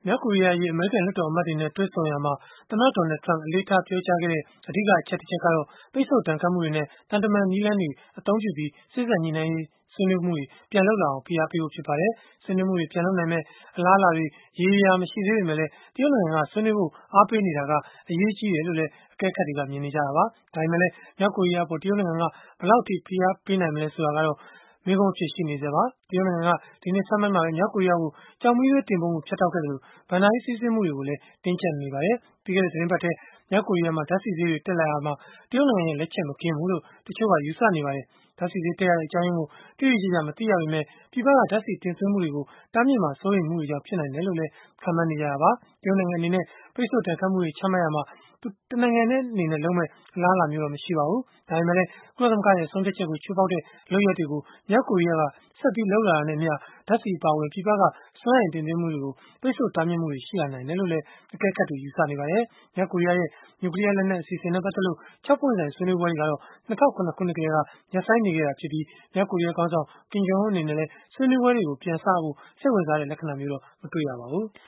မြောက်ကိုရီးယားအရေး အမေရိကန်လွှတ်တော်အမတ်တွေနဲ့ တွေ့ဆုံရာမှာ သမ္မတ Donald Trump အလေးထား ပြောကြားခဲ့တဲ့ အဓိက အချက်တချက်ကတော့ ပိတ်ဆို့ဒဏ်ခတ်မှုတွေနဲ့ သံတမန်နည်းလမ်းတွေ အသုံးပြုပြီး စေ့စပ်ညှိနှိုင်းရေး ဆွေးနွေးမှုတွေ ပြန်လုပ်လာအောင် ဖိအားပေးဖို့ ဖြစ်ပါတယ်။ ဆွေးနွေးမှုတွေ ပြန်လုပ်နိုင်မယ့် အလားအလာတွေ ရေရေရာရာ မရှိသေးပေမဲ့လည်း တရုတ်နိုင်ငံက ဆွေးနွေးဖို့ အားပေးနေတာက အရေးကြီးတယ်လို့လည်း အကဲခတ်တွေက မြင်နေကြတာပါ။ ဒါပေမဲ့လည်း မြောက်ကိုရီးယားအပေါ် တရုတ်နိုင်ငံက ဘယ်လောက်အထိ ဖိအားပေးနိုင်မလဲ ဆိုတာကတော့ မေးခွန်းအဖြစ် ရှိနေဆဲပါ။ တရုတ်နိုင်ငံက ဒီနှစ်ဆန်းပိုင်းမှာပဲ မြောက်ကိုရီးယားကို ကျောက်မီးသွေးတင်ပို့မှု ဖြတ်တောက်ခဲ့သလို ဘဏ္ဍာရေး စီးဆင်းမှုတွေကိုလည်း တင်းကျပ်နေပါတယ်။ ပြီးခဲ့တဲ့ သီတင်းပတ်ထဲ မြောက်ကိုရီးယားမှာ ဓာတ်ဆီဈေးတွေ တက်လာရာမှာ တရုတ်နိုင်ငံရဲ့ လက်ချက်မကင်းဘူးလို့ တချို့က ယူဆနေကြပါတယ်။ ဓာတ်ဆီဈေးတက်ရတဲ့ အကြောင်းရင်းကို တိတိကျကျ မသိရပေမဲ့ ပြည်ပက ဓာတ်ဆီတင်သွင်းမှုတွေကို တားမြစ်မှာ စိုးရိမ်မှုတွေကြောင့် ဖြစ်နိုင်တယ်လို့လည်း ခန့်မှန်းနေကြတာပါ။ တရုတ်နိုင်ငံအနေနဲ့ ပိတ်ဆို့ဒဏ်ခတ်မှုတွေ ချမှတ်ရာမှာ တနိုင်ငံတည်း အနေနဲ့ လုပ်မယ့် အလားအလာမျိုးတော့ မရှိပါဘူး။ ဒါပေမဲ့လည်း ကုလသမဂ္ဂရဲ့ ဆုံးဖြတ်ချက်ကို ချိုးဖောက်တဲ့ လုပ်ရပ်တွေကို မြောက်ကိုရီးယားက ဆက်ပြီး လုပ်လာတာနဲ့အမျှ ဓာတ်ဆီအပါအဝင် ပြည်ပက စွမ်းအင်တင်သွင်းမှုတွေကို ပိတ်ဆို့တားမြစ်မှုတွေ ရှိလာနိုင်တယ်လို့လည်း အကဲခတ်တွေ ယူဆနေကြပါတယ်။ မြောက်ကိုရီးယားရဲ့ နျူကလီးယားလက်နက် အစီအစဉ်နဲ့ ပတ်သက်လို့ ၆ ပွင့်ဆိုင် ဆွေးနွေးပွဲတွေကတော့ ၂၀၀၇ ခုနှစ်ကတည်းက ရပ်ဆိုင်းနေခဲ့တာဖြစ်ပြီး မြောက်ကိုရီးယားခေါင်းဆောင် Kim Jong Un အနေနဲ့လည်း ဆွေးနွေးပွဲတွေကို ပြန်စဖို့ စိတ်ဝင်စားတဲ့ လက္ခဏာမျိုးတော့ မတွေ့ရပါဘူး။